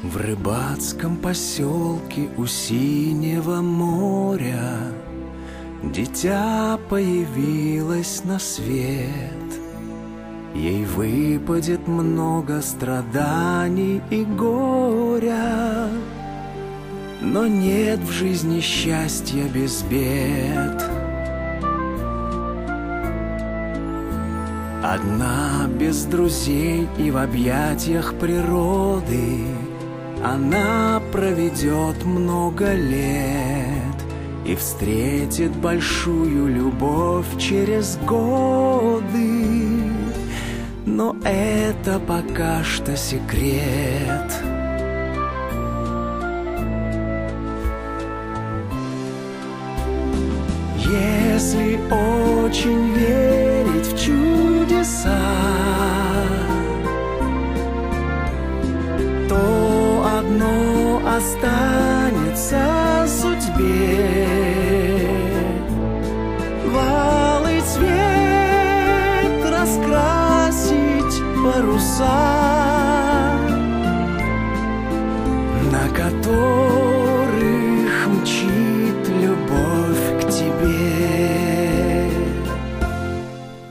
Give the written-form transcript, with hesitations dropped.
В рыбацком поселке у синего моря дитя появилось на свет. Ей выпадет много страданий и горя, но нет в жизни счастья без бед. Одна, без друзей и в объятиях природы, она проведет много лет и встретит большую любовь через годы. Но это пока что секрет. Если очень верить в чудеса, то одно останется судьбе: в алый цвет раскрасить паруса, на которых